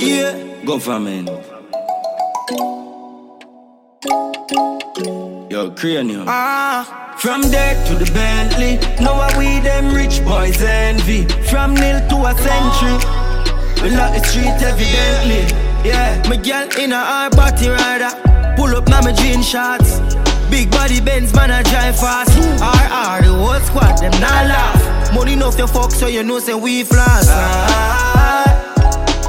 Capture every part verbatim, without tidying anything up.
Yeah, government. Yo, cranium. ah. From there to the Bentley, now are we them rich boys envy. From nil to a century, we lock the street evidently. Yeah, My girl in a hard body rider, pull up now my jean shots. Big body Benz, man I drive fast. R R the whole squad, them not laugh. Money enough you fuck, so you know say we floss. Hard,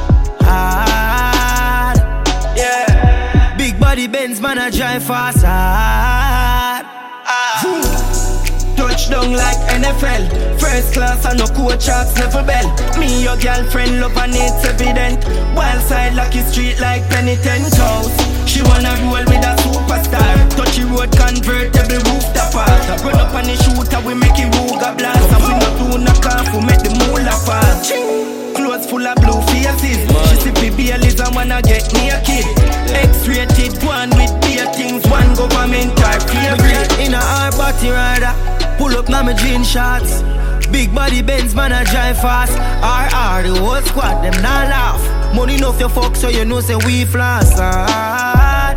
hard. yeah. Big body Benz, man I drive fast. Hard. Touchdown like N F L. First class and no coach charts, never bell. Me your girlfriend love and it's evident. Wild side lucky street like penitent house. She wanna roll with a superstar. Touchy road convertible roof apart. Run up on the shooter, we make it Ruger blast. And we not do knock off, we make the moolah fast. Clothes full of blue faces. She sippy Baileys and wanna get me a kid. X-rated, one with beer things. One government type favorite. In a hard body rider, pull up now my jean shots. Big body Benz, man I drive fast. R R the whole squad, them not laugh. Money enough you fuck, so you know say we floss. Hard,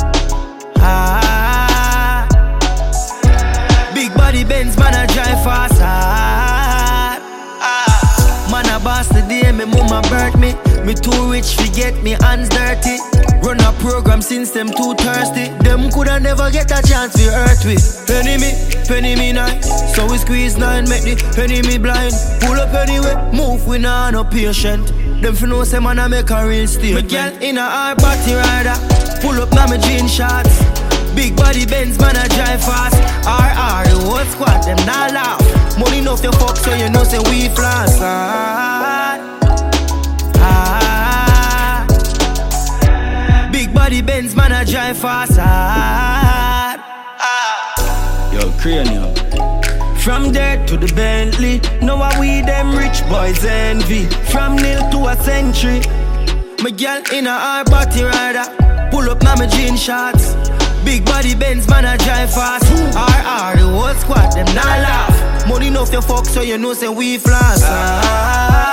hard. Big body Benz, man I drive fast. Hard, hard. Man a boss today, me mama birth me. Me too rich fi get me hands dirty. Run a program since them too thirsty. Them coulda never get a chance to hurt we. Penny me, penny me nice. So we squeeze nine, make the penny me blind. Pull up anyway, move we nah no patient. Them fi know say man a make a real statement. My girl in a hard body rider, pull up now my jean shots. Big body Benz, man a drive fast. R R the whole squad, them not laugh. Money enough you fuck, so you know say we floss. Hard, hard. Big body Benz, man a drive fast. Hard, hard. Yo, cranium. From there to the Bentley, now are we them rich boys envy. From nil to a century. My girl in a hard body rider, pull up now my jean shots. Big body Benz, man I drive fast. R R the whole squad, them not laugh. Money enough you fuck, so you know say we floss. Ah.